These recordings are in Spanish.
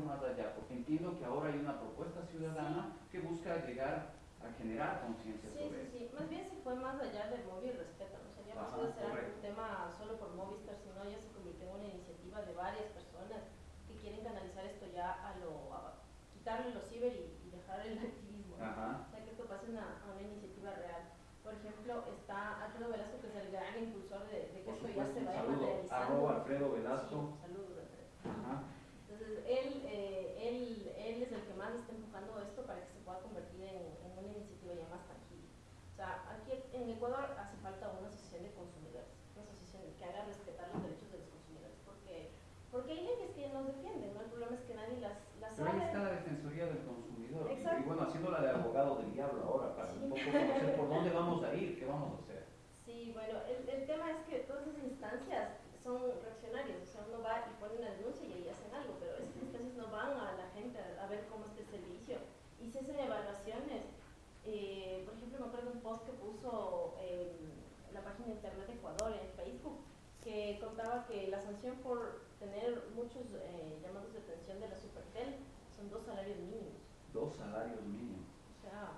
más allá, porque entiendo que ahora hay una propuesta ciudadana Sí, que busca llegar a generar conciencia sí, sobre sí, esto. sí. Más bien se fue más allá del móvil respeto, ¿no? O sea, ya pasó de Ajá, ser algún correcto. tema solo por Movistar, sino ya se convirtió en una iniciativa de varias personas que quieren canalizar esto ya a quitarle los ciber y dejar el activismo, ¿no? Ajá. O sea, que esto pase a una iniciativa real. Por ejemplo, está Alfredo Velasco, que es el gran impulsor de que Por esto ya supuesto, se un vaya saludo. Arroba materializando. Alfredo Sí, Velasco. saludos, Alfredo. Ajá. Entonces, él es el que más está empujando esto para que se pueda convertir en una iniciativa ya más tangible. O sea, aquí en Ecuador hace falta una asociación de consumidores, una asociación que haga respetar los derechos de los consumidores, porque hay leyes que nos defienden, ¿no? El problema es que nadie las Pero ahí está sabe. la Defensoría del Consumidor. Y Exacto. bueno, haciéndola de abogado del diablo ahora, para un Sí. poco conocer por dónde vamos a ir, qué vamos a hacer. Sí, bueno, el tema es que todas esas instancias son reaccionarias, o sea, uno va y pone una denuncia y ahí hacen algo, pero esas instancias no van a la gente a ver cómo está el servicio y se hacen evaluaciones. Por ejemplo, me acuerdo de un post que puso la página de internet de Ecuador en Facebook que contaba que la sanción por tener muchos llamados de atención de la Supertel son 2 salarios mínimos. 2 salarios mínimos. O sea,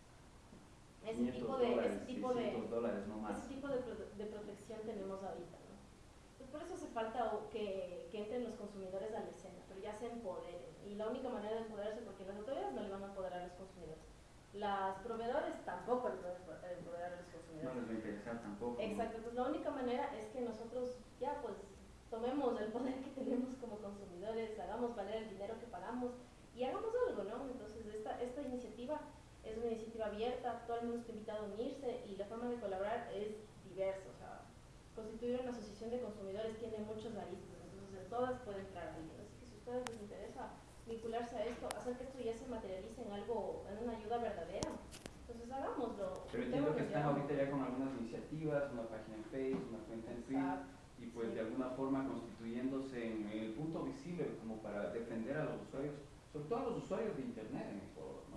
500 dólares, ese tipo 600 dólares, no más. ese tipo de protección tenemos ahorita, ¿no? Pues por eso hace falta que entren los consumidores a la escena, pero ya se empoderen. Y la única manera de empoderarse, porque las autoridades no le van a empoderar a los consumidores. Las proveedores tampoco le pueden empoderar a los No consumidores. les va a interesar tampoco, ¿no? Exacto, entonces la única manera es que nosotros ya pues tomemos el poder que tenemos como consumidores, hagamos valer el dinero que pagamos y hagamos algo, ¿no? Entonces esta iniciativa es una iniciativa abierta, todo el mundo está invitado a unirse y la forma de colaborar es diversa, o sea, constituir una asociación de consumidores tiene muchos aristas, entonces en todas puede entrar alguien, así que si a ustedes les interesa vincularse a esto, hacer que esto ya se materialice en algo, en una ayuda verdadera, entonces hagámoslo, Pero entiendo que juntémonos y están ahorita hagámoslo. ya con algunas iniciativas, una página en Facebook, una cuenta en Twitter, Exacto, y pues de sí. alguna forma constituyéndose en el punto visible como para defender a los usuarios, sobre todo a los usuarios de Internet en Ecuador, ¿no?